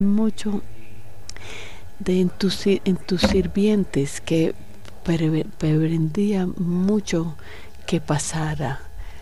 mucho en tus sirvientes que pretendía mucho que pasara.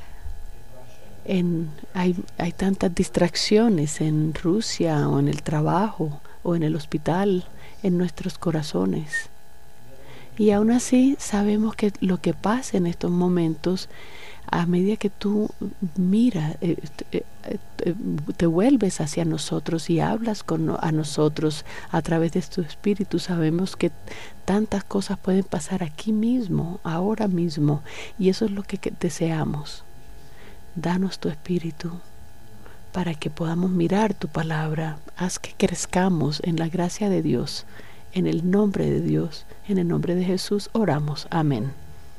Hay tantas distracciones en Rusia o en el trabajo o en el hospital, en nuestros corazones. Y aún así sabemos que lo que pasa en estos momentos, a medida que tú miras, te vuelves hacia nosotros y hablas a nosotros a través de tu espíritu, sabemos que tantas cosas pueden pasar aquí mismo, ahora mismo, y eso es lo que deseamos. Danos tu espíritu para que podamos mirar tu palabra. Haz que crezcamos en la gracia de Dios, en el nombre de Dios, en el nombre de Jesús oramos. Amén.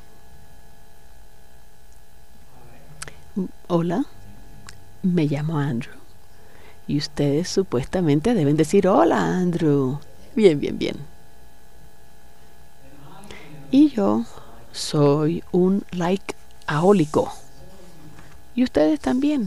Hola, me llamo Andrew. Y ustedes supuestamente deben decir hola, Andrew. Bien, bien, bien. Y yo soy un likeahólico. Y ustedes también.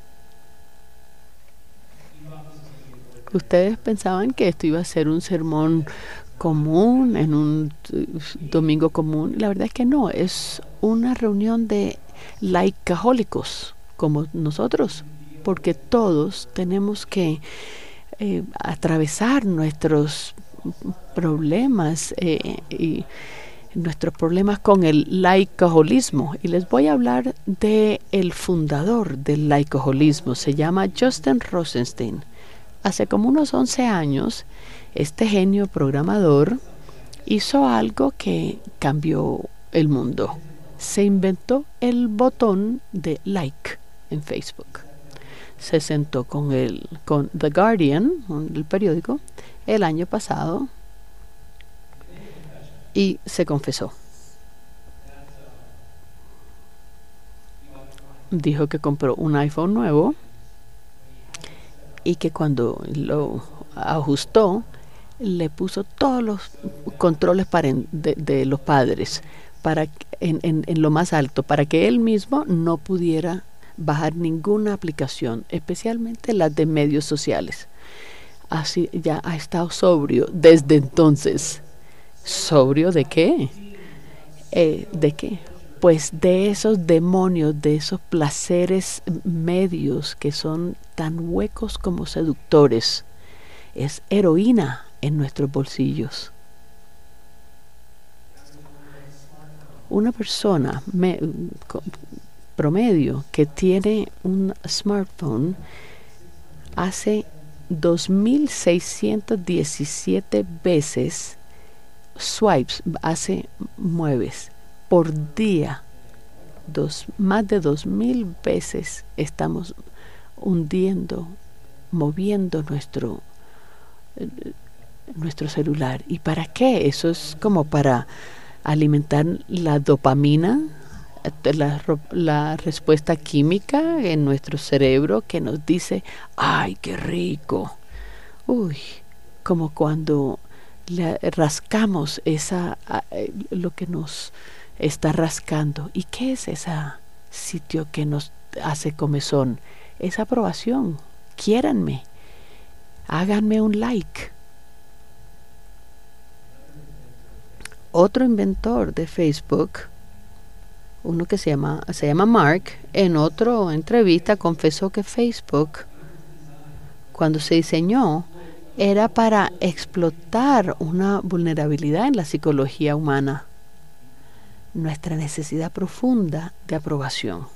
Ustedes pensaban que esto iba a ser un sermón común, en un domingo común. La verdad es que no, es una reunión de likeahólicos como nosotros, porque todos tenemos que atravesar nuestros problemas y nuestros problemas con el laicaholismo. Y les voy a hablar de el fundador del laicaholismo. Se llama Justin Rosenstein. Hace como unos 11 años, este genio programador hizo algo que cambió el mundo. Se inventó el botón de like en Facebook. Se sentó con The Guardian, el periódico, el año pasado y se confesó. Dijo que compró un iPhone nuevo y que cuando lo ajustó le puso todos los controles de los padres en lo más alto para que él mismo no pudiera bajar ninguna aplicación, especialmente las de medios sociales. Así ya ha estado sobrio desde entonces. ¿Sobrio de qué? ¿De qué? Pues de esos demonios, de esos placeres medios que son tan huecos como seductores. Es heroína en nuestros bolsillos. Una persona promedio que tiene un smartphone hace 2.617 veces swipes, mueves por día. Más de 2.000 veces estamos moviendo nuestro celular. ¿Y para qué? Eso es como para alimentar la dopamina, la respuesta química en nuestro cerebro que nos dice, ¡ay, qué rico! Uy, como cuando le rascamos lo que nos está rascando. ¿Y qué es ese sitio que nos hace comezón? Es aprobación. Quiéranme. Háganme un like. Otro inventor de Facebook, uno que se llama Mark, en otra entrevista confesó que Facebook, cuando se diseñó, era para explotar una vulnerabilidad en la psicología humana, nuestra necesidad profunda de aprobación.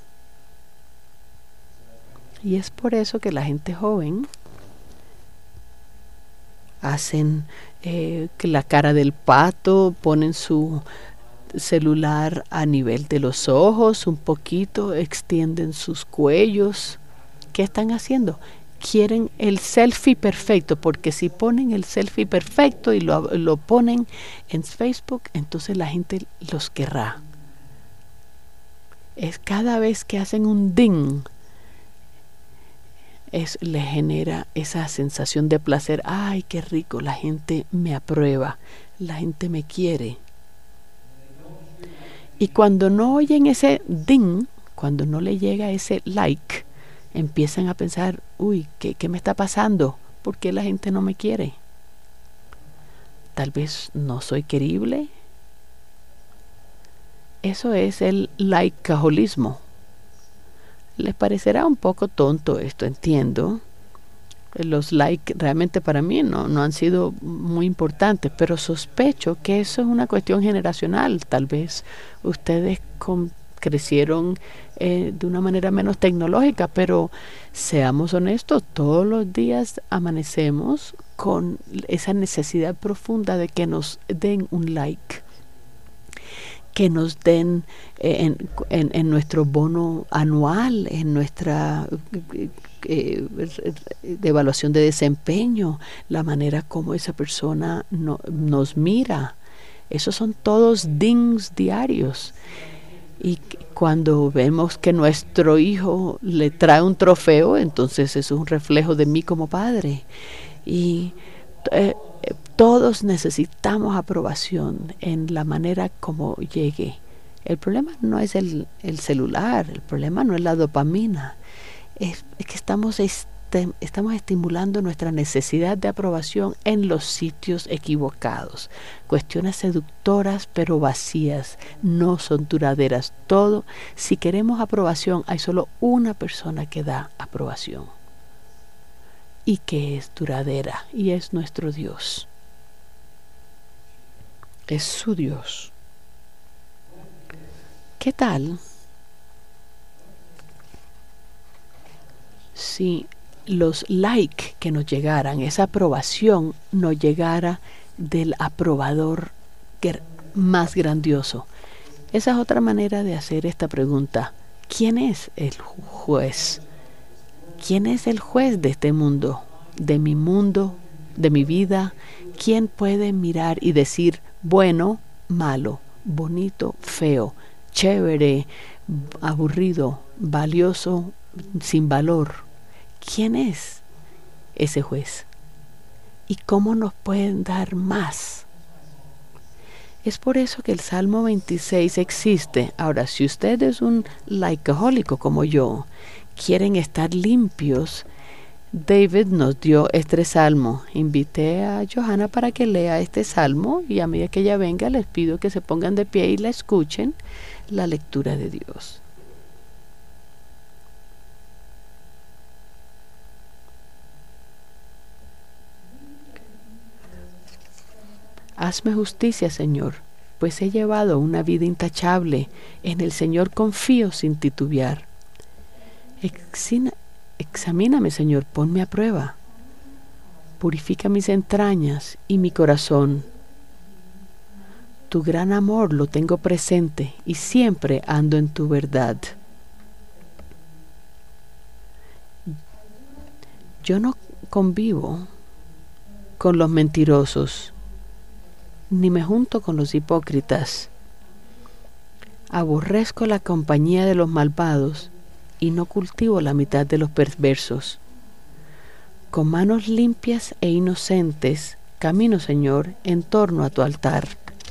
Y es por eso que la gente joven hacen que la cara del pato, ponen su celular a nivel de los ojos un poquito, extienden sus cuellos. ¿Qué están haciendo? Quieren el selfie perfecto, porque si ponen el selfie perfecto y lo ponen en Facebook, entonces la gente los querrá. Es cada vez que hacen un ding, le genera esa sensación de placer. ¡Ay, qué rico! La gente me aprueba, la gente me quiere. Y cuando no oyen ese ding, cuando no le llega ese like, empiezan a pensar, uy, ¿qué me está pasando? ¿Por qué la gente no me quiere? Tal vez no soy querible. Eso es el likeaholismo. Les parecerá un poco tonto esto, entiendo. Los likes realmente para mí no han sido muy importantes, pero sospecho que eso es una cuestión generacional. Tal vez ustedes crecieron de una manera menos tecnológica, pero seamos honestos, todos los días amanecemos con esa necesidad profunda de que nos den un like, que nos den en nuestro bono anual, en nuestra evaluación de desempeño, la manera como esa persona nos mira. Esos son todos dings diarios. Y cuando vemos que nuestro hijo le trae un trofeo, entonces eso es un reflejo de mí como padre. Y todos necesitamos aprobación en la manera como llegue. El problema no es el celular, el problema no es la dopamina. Es que estamos estimulando nuestra necesidad de aprobación en los sitios equivocados. Cuestiones seductoras pero vacías, no son duraderas. Todo, si queremos aprobación, hay solo una persona que da aprobación y que es duradera, y es nuestro Dios. Es su Dios. ¿Qué tal si los likes que nos llegaran, esa aprobación, nos llegara del aprobador más grandioso? Esa es otra manera de hacer esta pregunta. ¿Quién es el juez? ¿Quién es el juez de este mundo? De mi vida. ¿Quién puede mirar y decir bueno, malo, bonito, feo, chévere, aburrido, valioso, sin valor? ¿Quién es ese juez? ¿Y cómo nos pueden dar más? Es por eso que el Salmo 26 existe. Ahora, si usted es un likeahólico como yo, quieren estar limpios, David nos dio este salmo. Invité a Johanna para que lea este salmo, y a medida que ella venga les pido que se pongan de pie y la escuchen, la lectura de Dios. Hazme justicia, Señor, pues he llevado una vida intachable. En el Señor confío sin titubear. Examíname, Señor, ponme a prueba. Purifica mis entrañas y mi corazón. Tu gran amor lo tengo presente y siempre ando en tu verdad. Yo no convivo con los mentirosos, ni me junto con los hipócritas. Aborrezco la compañía de los malvados y no cultivo la mitad de los perversos. Con manos limpias e inocentes camino, Señor, en torno a tu altar,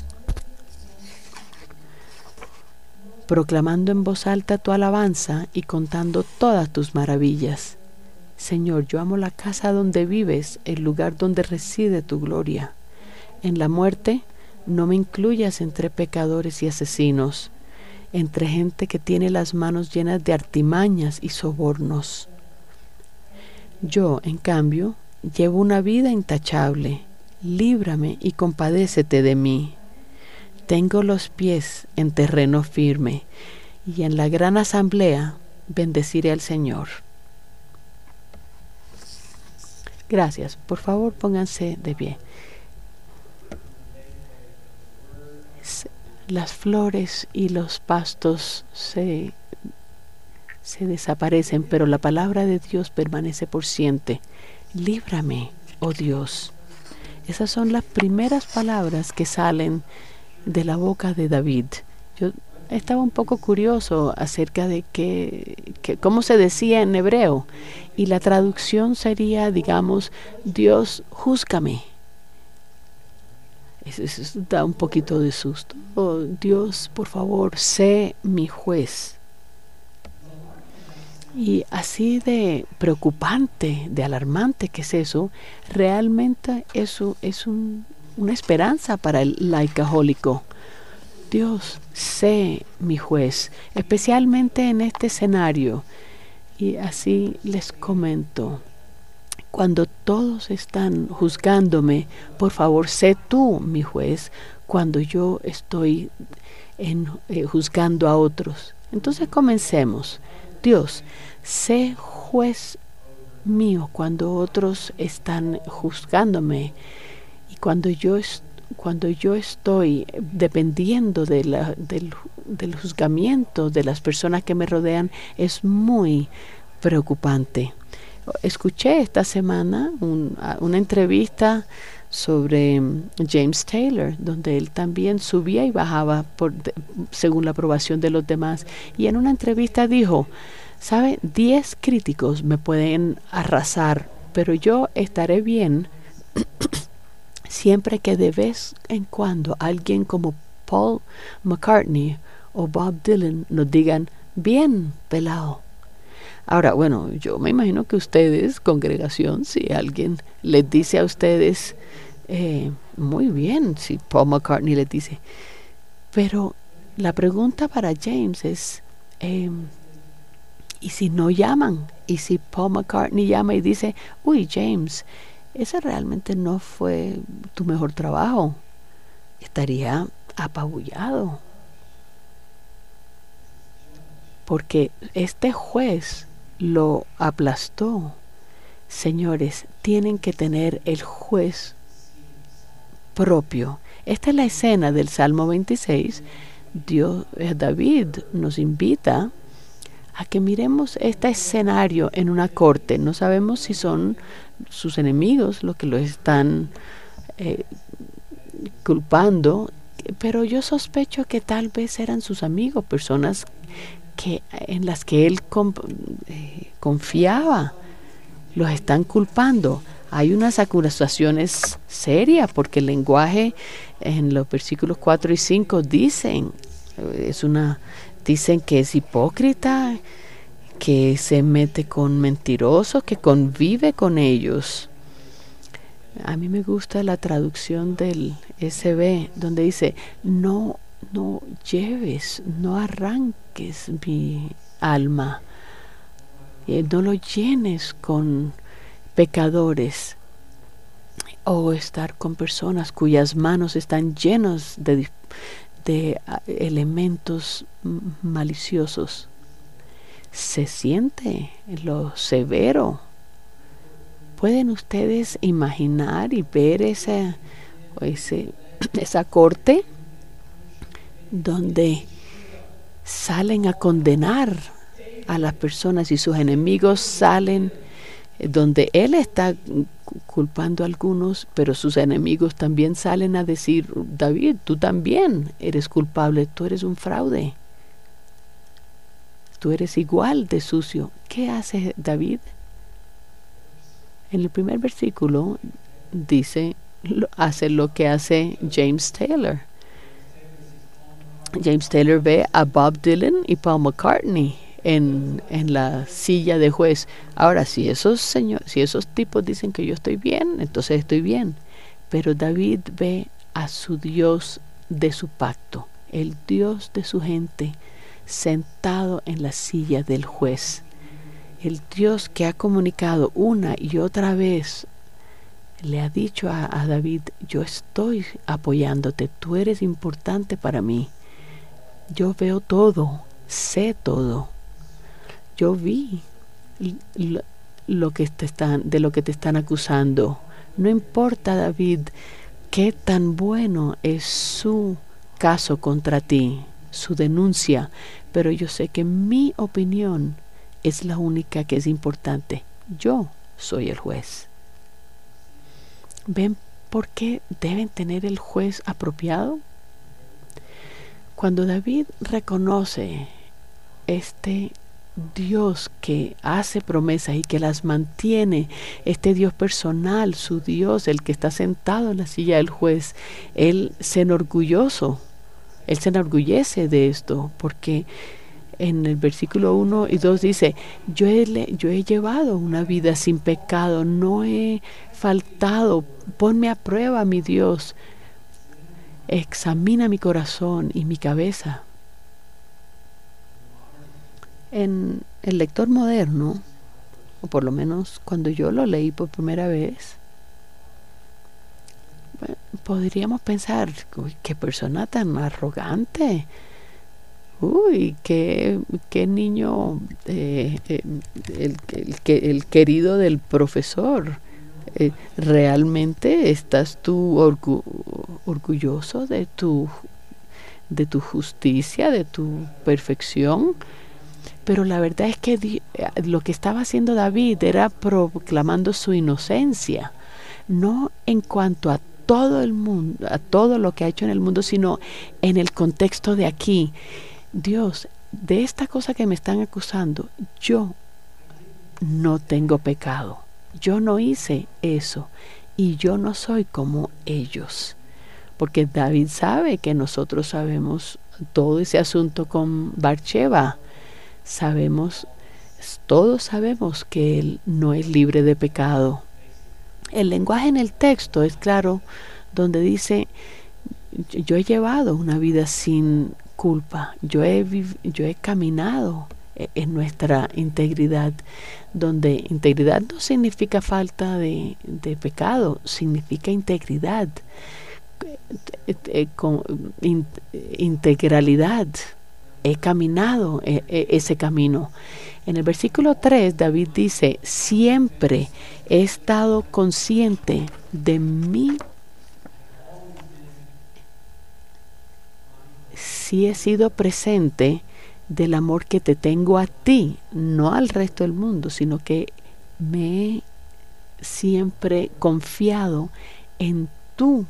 proclamando en voz alta tu alabanza y contando todas tus maravillas. Señor, yo amo la casa donde vives, el lugar donde reside tu gloria. En la muerte no me incluyas entre pecadores y asesinos, entre gente que tiene las manos llenas de artimañas y sobornos. Yo, en cambio, llevo una vida intachable. Líbrame y compadécete de mí. Tengo los pies en terreno firme, y en la gran asamblea bendeciré al Señor. Gracias. Por favor, pónganse de pie. Las flores y los pastos se desaparecen, pero la palabra de Dios permanece por siempre. Líbrame, oh Dios. Esas son las primeras palabras que salen de la boca de David. Yo estaba un poco curioso acerca de cómo se decía en hebreo, y la traducción sería, digamos, Dios, júzgame. Eso da un poquito de susto. Dios, por favor, sé mi juez. Y así de preocupante, de alarmante que es eso, realmente eso es una esperanza para el laicajólico. Dios, sé mi juez, especialmente en este escenario. Y así les comento, cuando todos están juzgándome, por favor, sé tú mi juez cuando yo estoy juzgando a otros. Entonces comencemos. Dios, sé juez mío cuando otros están juzgándome y cuando yo estoy dependiendo del juzgamiento de las personas que me rodean, es muy preocupante. Escuché esta semana una entrevista sobre James Taylor, donde él también subía y bajaba según la aprobación de los demás. Y en una entrevista dijo, ¿sabe? 10 críticos me pueden arrasar, pero yo estaré bien siempre que de vez en cuando alguien como Paul McCartney o Bob Dylan nos digan, bien, pelao. Ahora, bueno, yo me imagino que ustedes, congregación, si alguien les dice a ustedes, muy bien, si Paul McCartney les dice. Pero la pregunta para James es, ¿y si no llaman? ¿Y si Paul McCartney llama y dice, uy, James, ese realmente no fue tu mejor trabajo? Estaría apabullado. Porque este juez lo aplastó. Señores, tienen que tener el juez propio. Esta es la escena del Salmo 26. David nos invita a que miremos este escenario en una corte. No sabemos si son sus enemigos los que lo están culpando, pero yo sospecho que tal vez eran sus amigos, personas en las que él confiaba. Los están culpando. Hay unas acusaciones serias porque el lenguaje en los versículos 4 y 5 dicen que es hipócrita, que se mete con mentirosos, que convive con ellos. A mí me gusta la traducción del SB donde dice, no lleves, no arranques mi alma, no lo llenes con pecadores o estar con personas cuyas manos están llenas de elementos maliciosos. Se siente lo severo. ¿Pueden ustedes imaginar y ver esa corte donde salen a condenar a las personas y sus enemigos salen, donde él está culpando a algunos, pero sus enemigos también salen a decir, David, tú también eres culpable, tú eres un fraude, tú eres igual de sucio? ¿Qué hace David? En el primer versículo dice, hace lo que hace James Taylor. James Taylor ve a Bob Dylan y Paul McCartney en la silla de juez. Ahora, si esos tipos dicen que yo estoy bien, entonces estoy bien. Pero David ve a su Dios de su pacto, el Dios de su gente, sentado en la silla del juez. El Dios que ha comunicado una y otra vez, le ha dicho a David, yo estoy apoyándote, tú eres importante para mí. Yo veo todo, sé todo. Yo vi de lo que te están acusando. No importa, David, qué tan bueno es su caso contra ti, su denuncia, pero yo sé que mi opinión es la única que es importante. Yo soy el juez. ¿Ven por qué deben tener el juez apropiado? Cuando David reconoce este Dios que hace promesas y que las mantiene, este Dios personal, su Dios, el que está sentado en la silla del juez, él se enorgullece de esto, porque En el versículo 1 y 2 dice, yo he llevado una vida sin pecado, no he faltado. Ponme a prueba, mi Dios. Examina mi corazón y mi cabeza. En el lector moderno, o por lo menos cuando yo lo leí por primera vez, bueno, podríamos pensar, uy, qué persona tan arrogante. Uy, qué niño, el querido del profesor. ¿Realmente estás tú orgulloso de tu justicia, de tu perfección? Pero la verdad es que lo que estaba haciendo David era proclamando su inocencia, no en cuanto a todo el mundo, a todo lo que ha hecho en el mundo, sino en el contexto de aquí. Dios, de esta cosa que me están acusando, yo no tengo pecado. Yo no hice eso y yo no soy como ellos. Porque David sabe que nosotros sabemos todo ese asunto con Bathsheba. Todos sabemos que él no es libre de pecado. El lenguaje en el texto es claro, donde dice, yo he llevado una vida sin culpa, yo he caminado en nuestra integridad, donde integridad no significa falta de pecado, significa integridad, con integralidad. He caminado ese camino. En el versículo 3 David dice, siempre he estado consciente de mí. Sí he sido presente del amor que te tengo a ti, no al resto del mundo, sino que me he siempre confiado en tu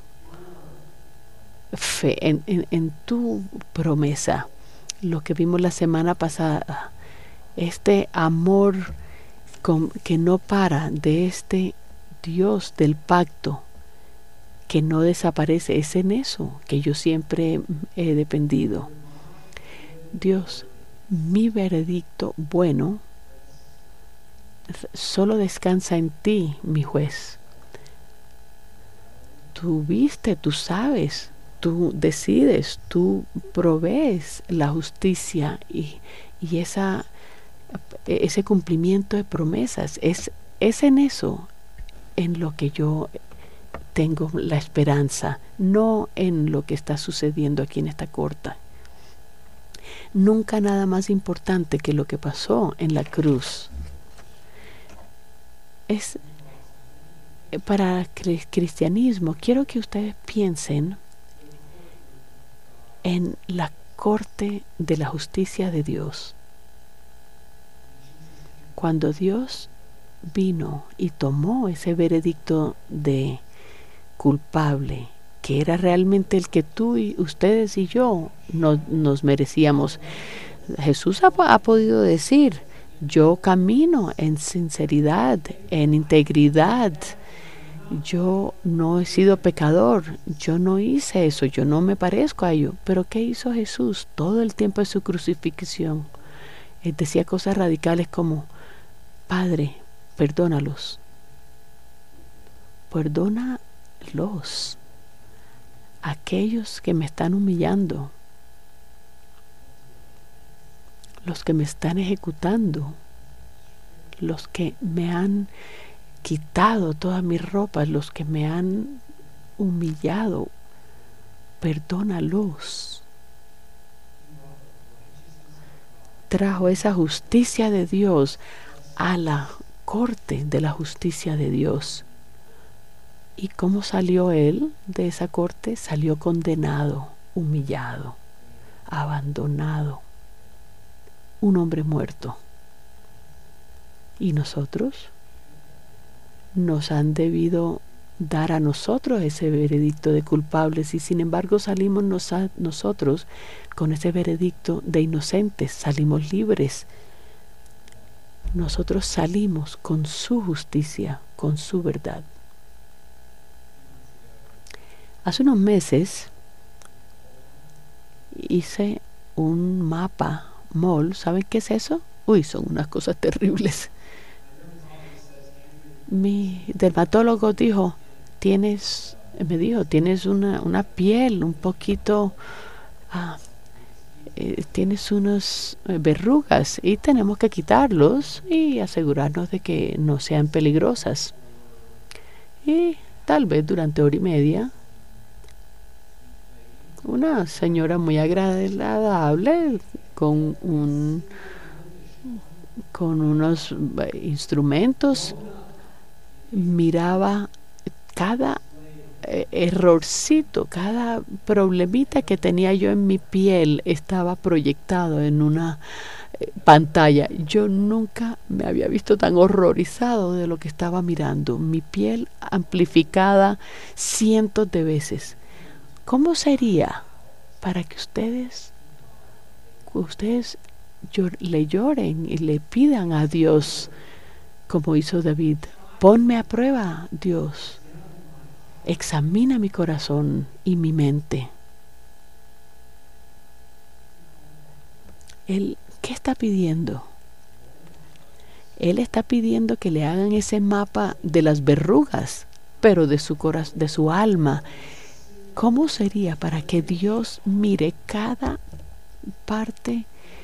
fe, en tu promesa. Lo que vimos la semana pasada, este amor que no para, de este Dios del pacto que no desaparece, es en eso que yo siempre he dependido. Dios, mi veredicto bueno solo descansa en ti, mi juez. Tú viste, tú sabes, tú decides, tú provees la justicia y ese cumplimiento de promesas. Es en eso en lo que yo tengo la esperanza, no en lo que está sucediendo aquí en esta corte. Nunca nada más importante que lo que pasó en la cruz. Es para el cristianismo. Quiero que ustedes piensen en la corte de la justicia de Dios. Cuando Dios vino y tomó ese veredicto de culpable, que era realmente el que tú y ustedes y yo nos merecíamos. Jesús ha podido decir, yo camino en sinceridad, en integridad, yo no he sido pecador, yo no hice eso, yo no me parezco a ello. Pero ¿qué hizo Jesús todo el tiempo de su crucifixión? Él decía cosas radicales como, Padre, perdónalos, aquellos que me están humillando, los que me están ejecutando, los que me han quitado todas mis ropas, los que me han humillado, perdónalos. Trajo esa justicia de Dios a la corte de la justicia de Dios. ¿Y cómo salió él de esa corte? Salió condenado, humillado, abandonado, un hombre muerto. ¿Y nosotros? Nos han debido dar a nosotros ese veredicto de culpables y sin embargo salimos nosotros con ese veredicto de inocentes, salimos libres. Nosotros salimos con su justicia, con su verdad. Hace unos meses hice un mapa mall. ¿Saben qué es eso? Uy, son unas cosas terribles. Mi dermatólogo me dijo, tienes una piel un poquito, ah, tienes unas verrugas y tenemos que quitarlos y asegurarnos de que no sean peligrosas. Y tal vez durante hora y media, una señora muy agradable con unos instrumentos miraba cada errorcito, cada problemita que tenía yo en mi piel estaba proyectado en una pantalla. Yo nunca me había visto tan horrorizado de lo que estaba mirando. Mi piel amplificada cientos de veces. ¿Cómo sería para que ustedes le lloren y le pidan a Dios, como hizo David? Ponme a prueba, Dios. Examina mi corazón y mi mente. Él, ¿qué está pidiendo? Él está pidiendo que le hagan ese mapa de las verrugas, pero de su alma. ¿Cómo sería para que Dios mire cada parte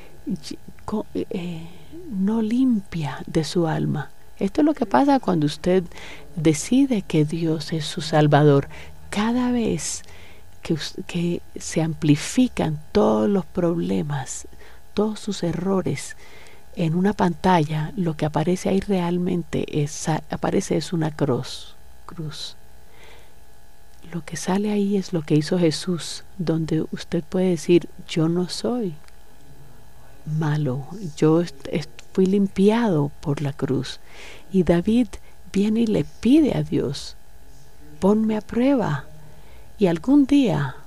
no limpia de su alma? Esto es lo que pasa cuando usted decide que Dios es su Salvador. Cada vez que se amplifican todos los problemas, todos sus errores en una pantalla, lo que aparece ahí realmente es una cruz. Lo que sale ahí es lo que hizo Jesús, donde usted puede decir, yo no soy malo, yo fui limpiado por la cruz. Y David viene y le pide a Dios, ponme a prueba. Y algún día,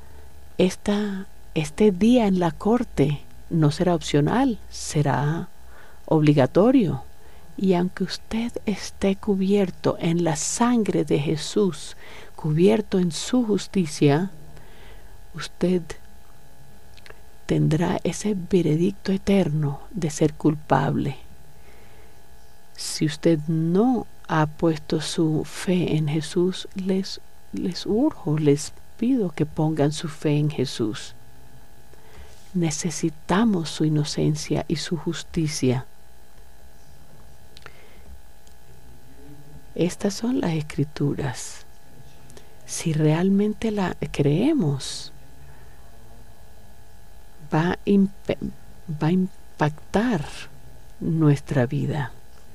este día en la corte no será opcional, será obligatorio. Y aunque usted esté cubierto en la sangre de Jesús, cubierto en su justicia, usted tendrá ese veredicto eterno de ser culpable. Si usted no ha puesto su fe en Jesús, les urjo, les pido que pongan su fe en Jesús. Necesitamos su inocencia y su justicia. Estas son las Escrituras. Si realmente la creemos, va a impactar nuestra vida.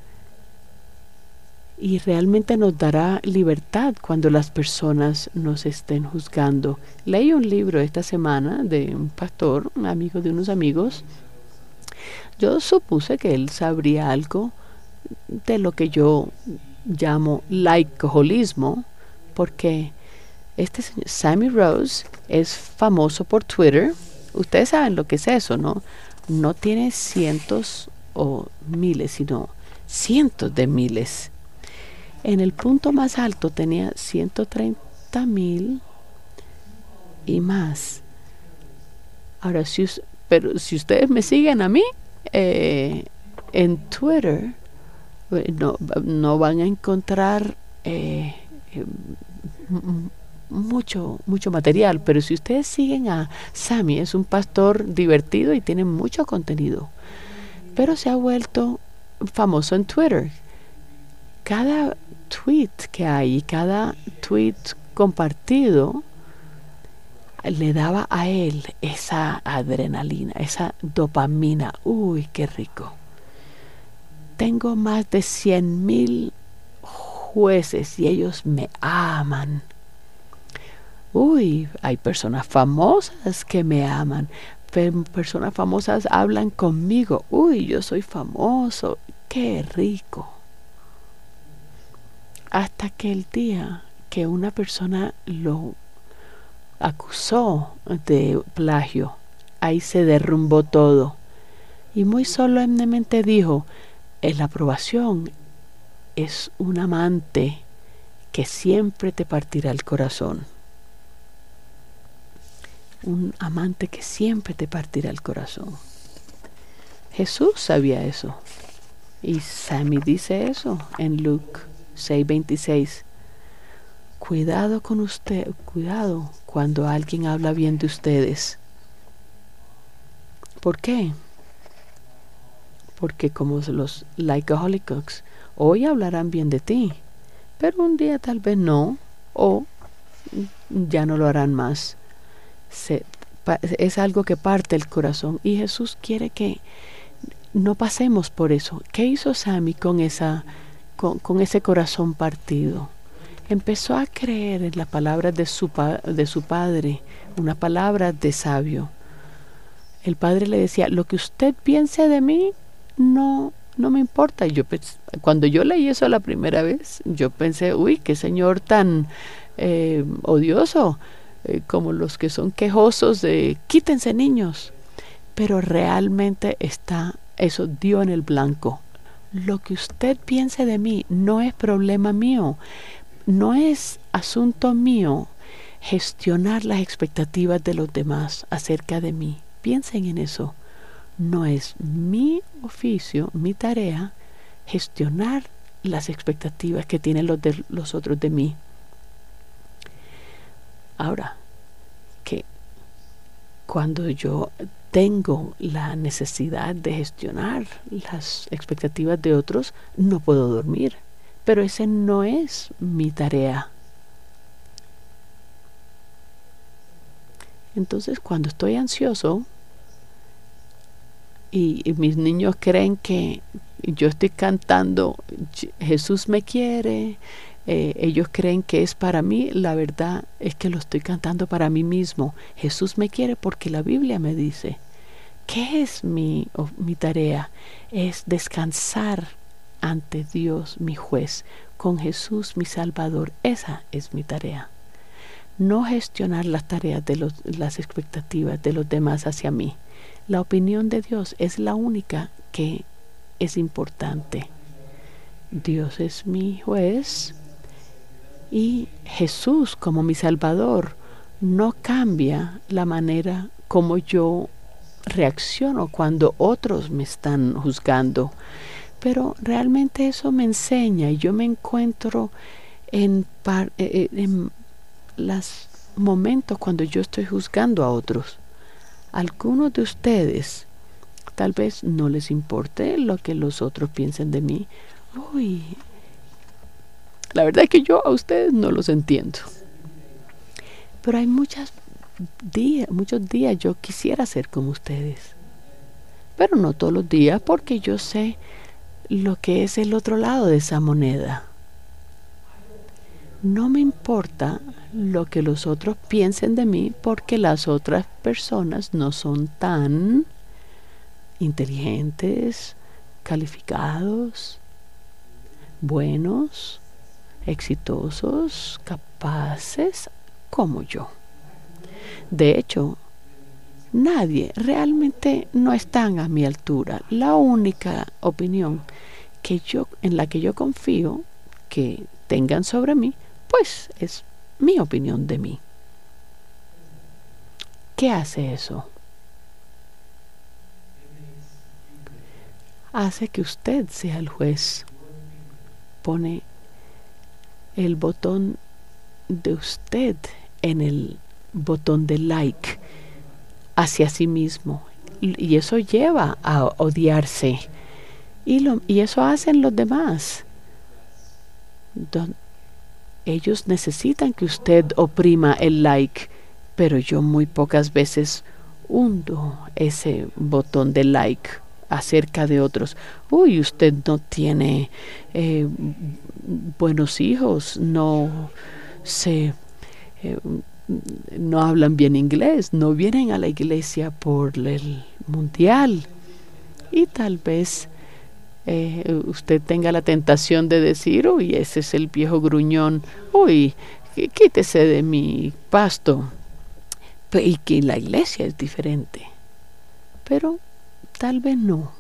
Y realmente nos dará libertad cuando las personas nos estén juzgando. Leí un libro esta semana de un pastor, un amigo de unos amigos. Yo supuse que él sabría algo de lo que yo llamo laicoholismo, porque este señor, Sammy Rose, es famoso por Twitter. Ustedes saben lo que es eso, ¿no? No tiene cientos o miles, sino cientos de miles. En el punto más alto tenía 130,000 y más. Ahora, pero si ustedes me siguen a mí en Twitter, no van a encontrar mucho material. Pero si ustedes siguen a Sammy, es un pastor divertido y tiene mucho contenido. Pero se ha vuelto famoso en Twitter. Cada tweet que hay, cada tweet compartido, le daba a él esa adrenalina, esa dopamina. Uy, qué rico. Tengo más de 100,000 jueces y ellos me aman. Uy, hay personas famosas que me aman. Personas famosas hablan conmigo. Uy, yo soy famoso. Qué rico. Hasta que el día que una persona lo acusó de plagio, ahí se derrumbó todo. Y muy solemnemente dijo, la aprobación es un amante que siempre te partirá el corazón. Un amante que siempre te partirá el corazón. Jesús sabía eso. Y Sammy dice eso en Luke 6:26. Cuidado con usted, cuidado cuando alguien habla bien de ustedes. ¿Por qué? Porque como los likeaholics, hoy hablarán bien de ti, pero un día tal vez no, o ya no lo harán más. Es algo que parte el corazón y Jesús quiere que no pasemos por eso. ¿Qué hizo Sammy con ese corazón partido? Empezó a creer en las palabras de su padre, una palabra de sabio. El padre le decía, lo que usted piense de mí no me importa. Cuando yo leí eso la primera vez, yo pensé, uy, qué señor tan odioso, como los que son quejosos de quítense niños. Pero realmente eso dio en el blanco. Lo que usted piense de mí no es problema mío. No es asunto mío gestionar las expectativas de los demás acerca de mí. Piensen en eso. No es mi oficio, mi tarea, gestionar las expectativas que tienen los otros de mí. Ahora, que cuando yo tengo la necesidad de gestionar las expectativas de otros, no puedo dormir. Pero ese no es mi tarea. Entonces, cuando estoy ansioso y mis niños creen que yo estoy cantando Jesús me quiere, ellos creen que es para mí, la verdad es que lo estoy cantando para mí mismo. Jesús me quiere porque la Biblia me dice. ¿Qué es mi tarea? Es descansar ante Dios, mi juez, con Jesús, mi Salvador. Esa es mi tarea. No gestionar las tareas las expectativas de los demás hacia mí. La opinión de Dios es la única que es importante. Dios es mi juez y Jesús como mi Salvador no cambia la manera como yo reacciono cuando otros me están juzgando. Pero realmente eso me enseña y yo me encuentro en los momentos cuando yo estoy juzgando a otros. Algunos de ustedes tal vez no les importe lo que los otros piensen de mí. Uy, la verdad es que yo a ustedes no los entiendo. Pero hay muchos días yo quisiera ser como ustedes. Pero no todos los días porque yo sé lo que es el otro lado de esa moneda. No me importa lo que los otros piensen de mí porque las otras personas no son tan inteligentes, calificados, buenos, exitosos, capaces como yo. De hecho, nadie realmente no están a mi altura. La única opinión en la que yo confío que tengan sobre mí, pues es mi opinión de mí. ¿Qué hace eso? Hace que usted sea el juez. Pone el botón de usted en el botón de like hacia sí mismo. Y eso lleva a odiarse. Y eso hacen los demás. Ellos necesitan que usted oprima el like, pero yo muy pocas veces hundo ese botón de like acerca de otros. Uy, usted no tiene buenos hijos, no hablan bien inglés, no vienen a la iglesia por el mundial. Y tal vez usted tenga la tentación de decir, uy, ese es el viejo gruñón, uy, quítese de mi pasto. Y que la iglesia es diferente. Pero tal vez no.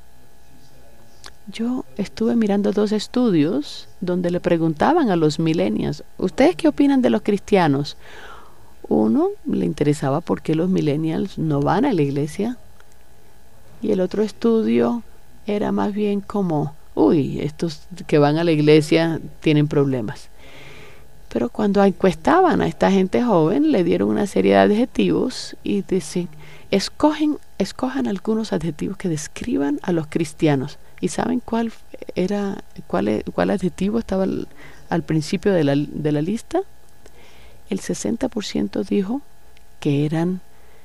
Yo estuve mirando 2 estudios donde le preguntaban a los millennials, ¿ustedes qué opinan de los cristianos? Uno le interesaba por qué los millennials no van a la iglesia. Y el otro estudio era más bien como, uy, estos que van a la iglesia tienen problemas. Pero cuando encuestaban a esta gente joven, le dieron una serie de adjetivos y dicen, escojan algunos adjetivos que describan a los cristianos. ¿Y saben cuál adjetivo estaba al principio de la lista? El 60% dijo que eran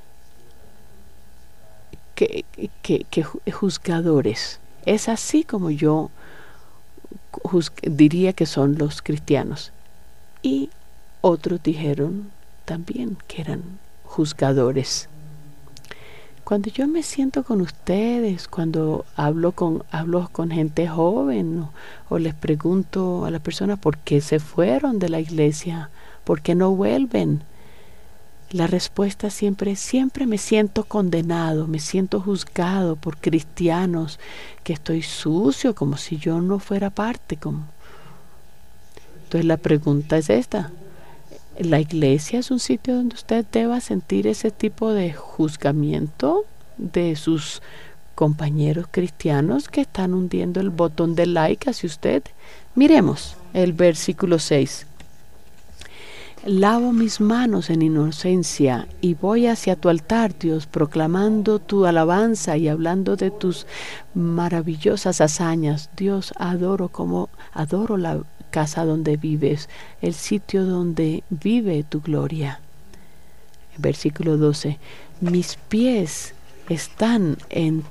que juzgadores. Es así como yo diría que son los cristianos. Y otros dijeron también que eran juzgadores. Cuando yo me siento con ustedes, cuando hablo con gente joven o les pregunto a las personas por qué se fueron de la iglesia, por qué no vuelven, la respuesta siempre me siento condenado, me siento juzgado por cristianos, que estoy sucio, como si yo no fuera parte. Entonces la pregunta es esta: ¿la iglesia es un sitio donde usted deba sentir ese tipo de juzgamiento de sus compañeros cristianos que están hundiendo el botón de like hacia usted? Miremos el versículo 6. Lavo mis manos en inocencia y voy hacia tu altar, Dios, proclamando tu alabanza y hablando de tus maravillosas hazañas. Dios, adoro la casa donde vives, el sitio donde vive tu gloria. Versículo 12. Mis pies están en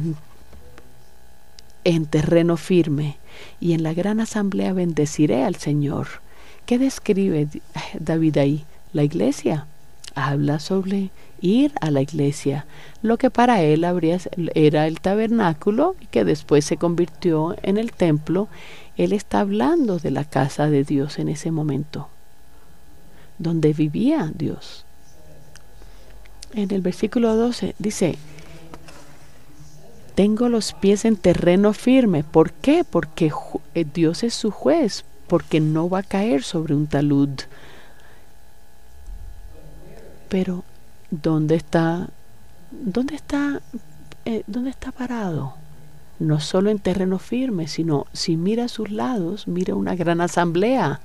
terreno firme y en la gran asamblea bendeciré al Señor. ¿Qué describe David ahí? La iglesia. Habla sobre ir a la iglesia, lo que para él era el tabernáculo y que después se convirtió en el templo. Él está hablando de la casa de Dios en ese momento, donde vivía Dios. En el versículo 12 dice, tengo los pies en terreno firme. ¿Por qué? Porque Dios es su juez, porque no va a caer sobre un talud. Pero ¿dónde está parado? No solo en terreno firme, sino si mira a sus lados, mira una gran asamblea.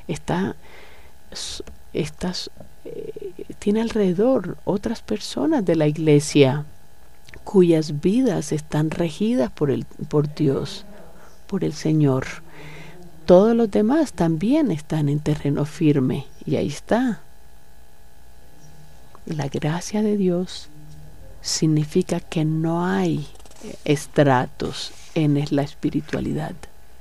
Tiene alrededor otras personas de la iglesia cuyas vidas están regidas por Dios, por el Señor. Todos los demás también están en terreno firme. Y ahí está. La gracia de Dios significa que no hay estratos en la espiritualidad.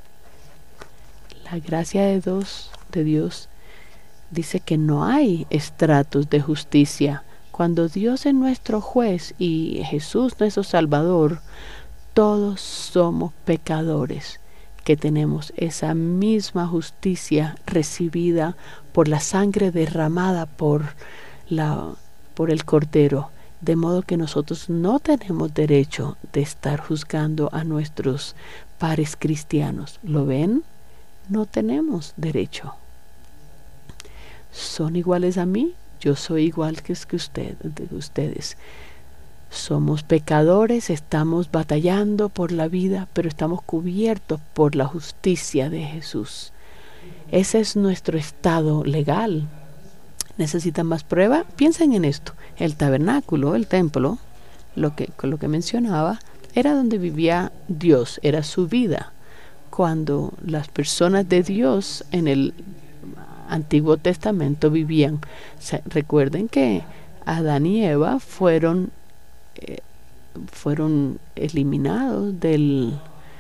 La gracia de Dios dice que no hay estratos de justicia. Cuando Dios es nuestro juez y Jesús nuestro Salvador, todos somos pecadores que tenemos esa misma justicia recibida por la sangre derramada por el Cordero, de modo que nosotros no tenemos derecho de estar juzgando a nuestros pares cristianos. ¿Lo ven? No tenemos derecho. ¿Son iguales a mí? Yo soy igual que ustedes. Somos pecadores, estamos batallando por la vida, pero estamos cubiertos por la justicia de Jesús. Ese es nuestro estado legal. ¿Necesitan más prueba? Piensen en esto. El tabernáculo, el templo, con lo que mencionaba, era donde vivía Dios, era su vida. Cuando las personas de Dios en el Antiguo Testamento vivían, recuerden que Adán y Eva fueron eliminados del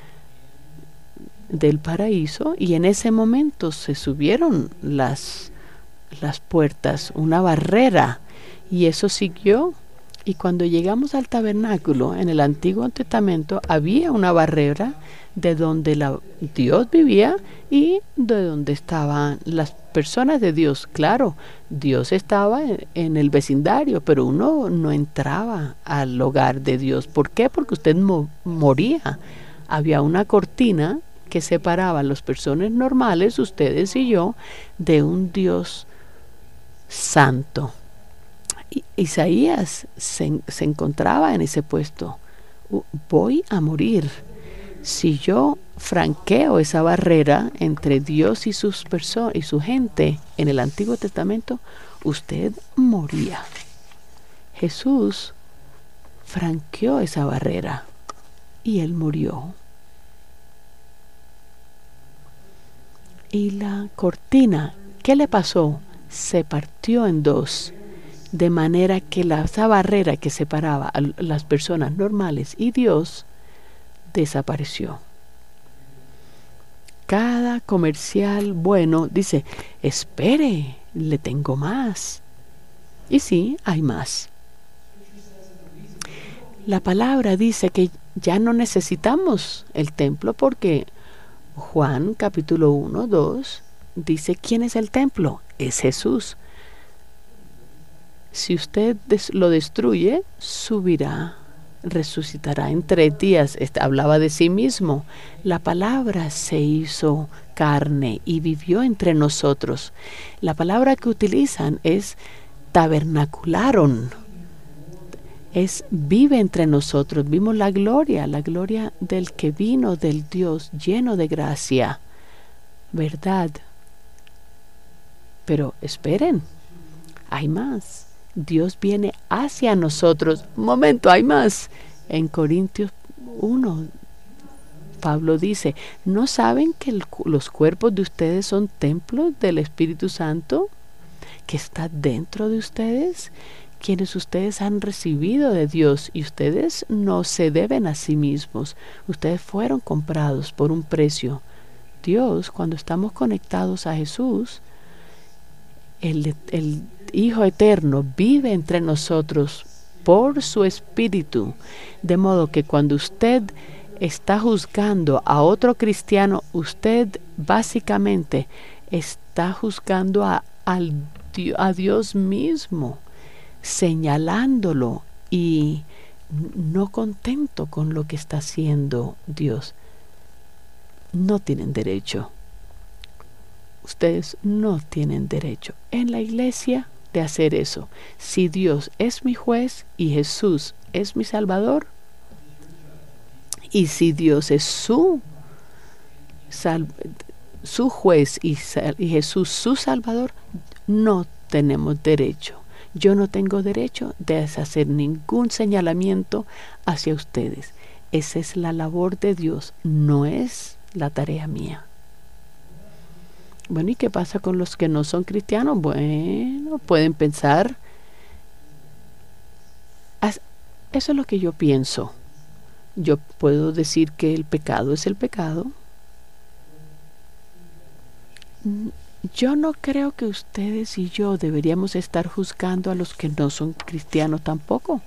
paraíso, y en ese momento se subieron las puertas, una barrera, y eso siguió. Y cuando llegamos al tabernáculo en el Antiguo Testamento, había una barrera de donde Dios vivía y de donde estaban las personas de Dios. Claro, Dios estaba en el vecindario, pero uno no entraba al hogar de Dios. ¿Por qué? Porque usted moría. Había una cortina que separaba a las personas normales, ustedes y yo, de un Dios santo. Isaías se encontraba en ese puesto. voy a morir. Si yo franqueo esa barrera entre Dios y sus personas y su gente en el Antiguo Testamento, usted moría. Jesús franqueó esa barrera y él murió. Y la cortina, ¿qué le pasó? Se partió en dos, de manera que esa barrera que separaba a las personas normales y Dios desapareció. Cada comercial bueno dice, espere, le tengo más. Y sí, hay más. La palabra dice que ya no necesitamos el templo porque Juan capítulo 1, 2 dice, ¿quién es el templo? Es Jesús. Si usted lo destruye, subirá, resucitará en 3 días. Hablaba de sí mismo. La palabra se hizo carne y vivió entre nosotros. La palabra que utilizan es tabernacularon. Es vive entre nosotros. Vimos la gloria del que vino del Dios lleno de gracia, verdad. Pero esperen, hay más. Dios viene hacia nosotros. Un momento, hay más. En Corintios 1, Pablo dice, ¿no saben que los cuerpos de ustedes son templos del Espíritu Santo que está dentro de ustedes, quienes ustedes han recibido de Dios, y ustedes no se deben a sí mismos? Ustedes fueron comprados por un precio. Dios, cuando estamos conectados a Jesús, el Hijo Eterno vive entre nosotros por su Espíritu, de modo que cuando usted está juzgando a otro cristiano, usted básicamente está juzgando a Dios mismo, señalándolo y no contento con lo que está haciendo Dios. No tienen derecho. Ustedes no tienen derecho en la iglesia de hacer eso. Si Dios es mi juez y Jesús es mi Salvador, y si Dios es su juez y Jesús su Salvador, no tenemos derecho. Yo no tengo derecho de hacer ningún señalamiento hacia ustedes. Esa es la labor de Dios, no es la tarea mía. Bueno, ¿y qué pasa con los que no son cristianos? Bueno, pueden pensar. Eso es lo que yo pienso. Yo puedo decir que el pecado es el pecado. Yo no creo que ustedes y yo deberíamos estar juzgando a los que no son cristianos tampoco.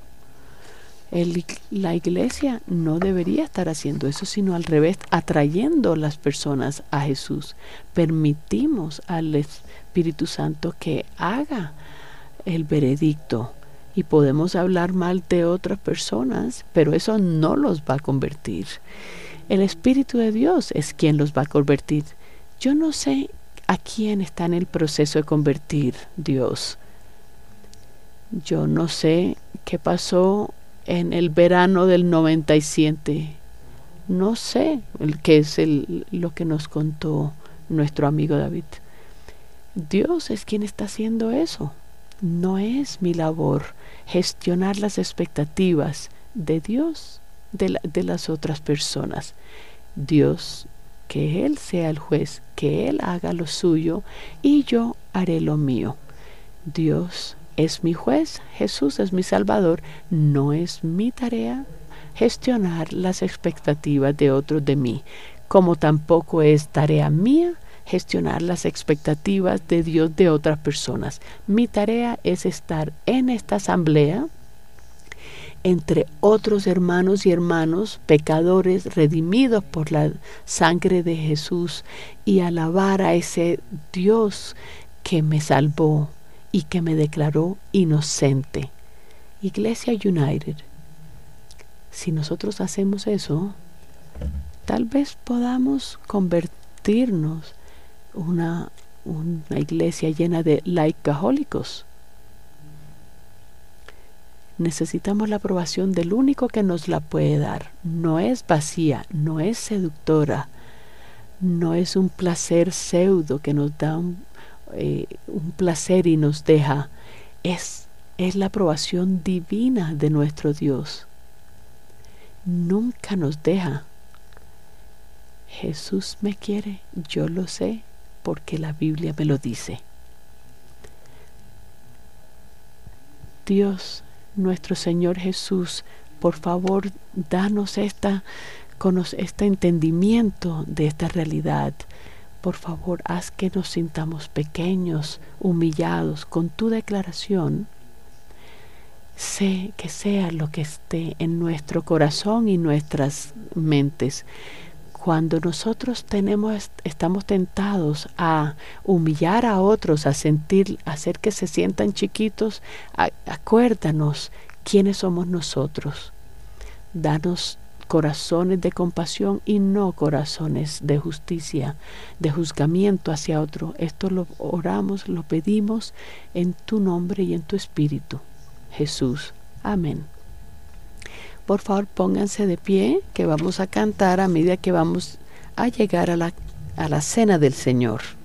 La iglesia no debería estar haciendo eso, sino al revés, atrayendo las personas a Jesús. Permitimos al Espíritu Santo que haga el veredicto, y podemos hablar mal de otras personas, pero eso no los va a convertir. El Espíritu de Dios es quien los va a convertir. Yo no sé a quién está en el proceso de convertir Dios. Yo no sé qué pasó en el verano del 97. No sé qué es lo que nos contó nuestro amigo David. Dios es quien está haciendo eso. No es mi labor gestionar las expectativas de Dios de las otras personas. Dios, que Él sea el juez, que Él haga lo suyo y yo haré lo mío. Dios es mi juez, Jesús es mi Salvador. No es mi tarea gestionar las expectativas de otros de mí, como tampoco es tarea mía gestionar las expectativas de Dios de otras personas. Mi tarea es estar en esta asamblea entre otros hermanos y hermanos pecadores redimidos por la sangre de Jesús, y alabar a ese Dios que me salvó y que me declaró inocente. Iglesia United, si nosotros hacemos eso, tal vez podamos convertirnos una iglesia llena de laicahólicos. necesitamos la aprobación del único que nos la puede dar. No es vacía, no es seductora, no es un placer pseudo que nos da un placer y nos deja. Es la aprobación divina de nuestro Dios. Nunca nos deja. Jesús me quiere, yo lo sé, porque la Biblia me lo dice. Dios, nuestro Señor Jesús, por favor, danos este entendimiento de esta realidad. Por favor, haz que nos sintamos pequeños, humillados con tu declaración. Sé que sea lo que esté en nuestro corazón y nuestras mentes. Cuando nosotros estamos tentados a humillar a otros, a hacer que se sientan chiquitos, acuérdanos quiénes somos nosotros. Danos corazones de compasión y no corazones de justicia, de juzgamiento hacia otro. Esto lo oramos, lo pedimos en tu nombre y en tu espíritu, Jesús. Amén. Por favor, pónganse de pie, que vamos a cantar a medida que vamos a llegar a la cena del Señor.